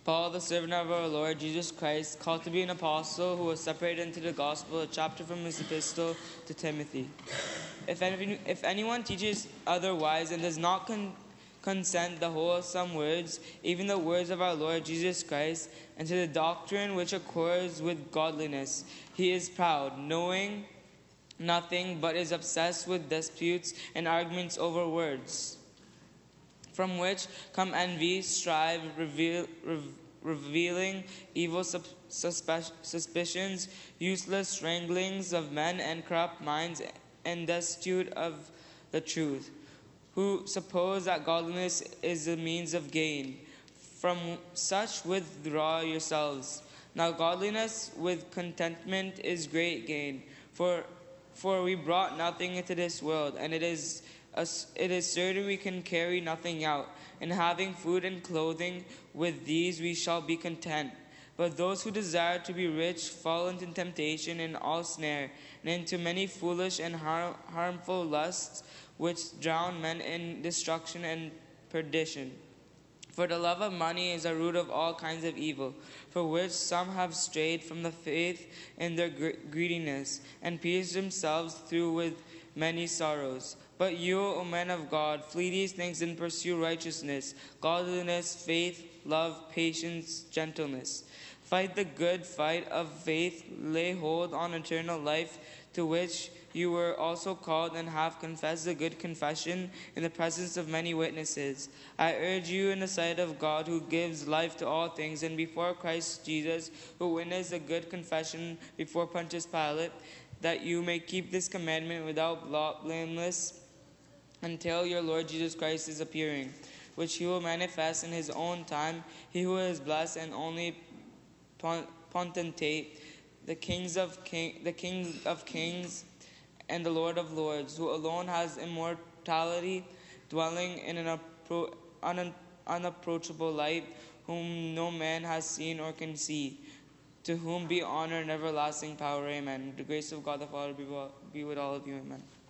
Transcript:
Paul, the servant of our Lord Jesus Christ, called to be an apostle, who was separated into the gospel, a chapter from his epistle to Timothy. If anyone teaches otherwise and does not consent the wholesome words, even the words of our Lord Jesus Christ, and to the doctrine which accords with godliness, he is proud, knowing nothing, but is obsessed with disputes and arguments over words, from which come envy, strife, revealing evil suspicions, useless stranglings of men, and corrupt minds, and destitute of the truth, who suppose that godliness is a means of gain. From such withdraw yourselves. Now godliness with contentment is great gain, for we brought nothing into this world, and it is certain we can carry nothing out. And having food and clothing, with these we shall be content. But those who desire to be rich fall into temptation and all snare, and into many foolish and harmful lusts, which drown men in destruction and perdition. For the love of money is a root of all kinds of evil, for which some have strayed from the faith in their greediness, and pierced themselves through with many sorrows. But you, O men of God, flee these things and pursue righteousness, godliness, faith, love, patience, gentleness. Fight the good fight of faith, lay hold on eternal life, to which you were also called and have confessed the good confession in the presence of many witnesses. I urge you in the sight of God, who gives life to all things, and before Christ Jesus, who witnessed a good confession before Pontius Pilate, that you may keep this commandment without blameless until your Lord Jesus Christ is appearing, which he will manifest in his own time, he who is blessed and only potentate, the King of kings and the Lord of lords, who alone has immortality, dwelling in an unapproachable light, whom no man has seen or can see, to whom be honor and everlasting power. Amen. The grace of God the Father be with all of you. Amen.